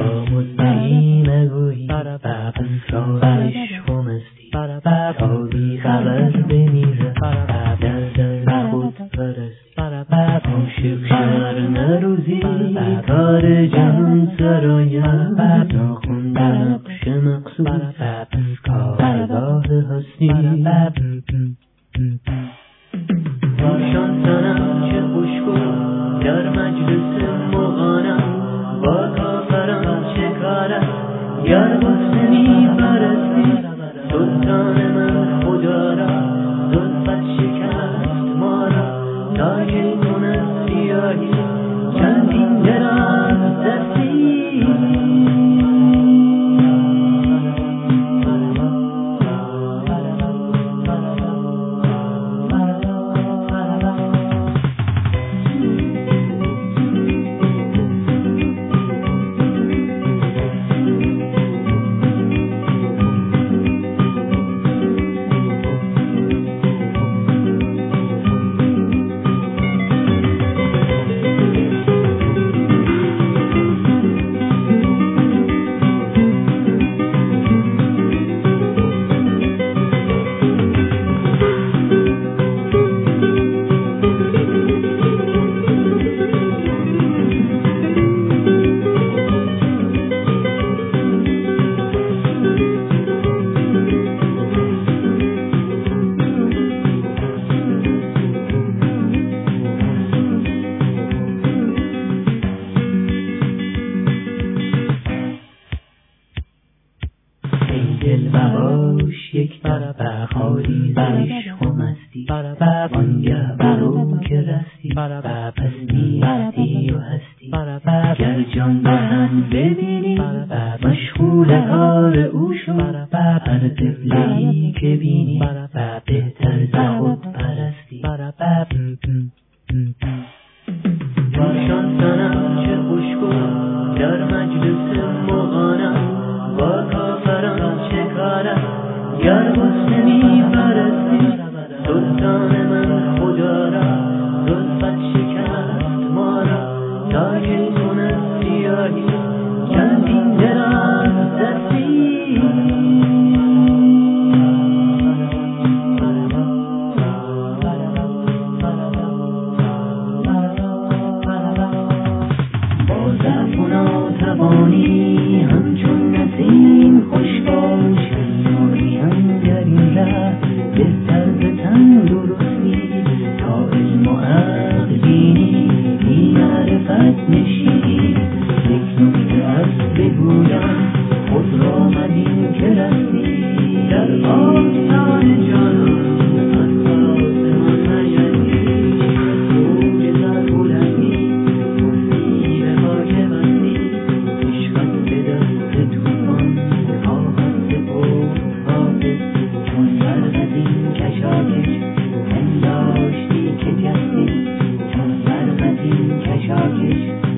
با مدعی نگویی اسرار عشق و مستی تا بی خبر بمیره در خود پرستی عاشق شهر نروزی کار جهان سرایم ناخون در نقش مقصود کارگاه هستی باشان سنم چه خوشگل در مجلس مغانم با کافران چه کارم گر مسلمی پرستی سلطان من خدا را زلفت شکست ما را تا کی کند سیاهی چندین دراز دستی دل بباش یک خالی عشق و مستی آنگه برو که رستی پس نیستی و هستی گر جان دهن ببینی مشغول کار او شو هر طفلی که بینی بهتر ز خود پرستی باشان سنم چه خوشگل در مجلس مغانم با کافران چه کارم گر مسلمی پرستی سلطان من خدا را زلفت شکست ما را تا کی کند سیاهی چندین دراز دستی با ضعف و ناتوانی همچون نسیم خوش باش کناریم در این ره بهتر ز تندرستی تا علم و عقل بینی بی معرفت نشینی یک نکته از بگویم خود را مبین که رستی در آستان جانان از آسمان نیندیش اوج سر بلندی گفتی به خاک بندی عشقت به دست توفان خواهد سپرد حافظ چون سر از این کشاکش پنداشتی که کسی چون سر از این کشاکش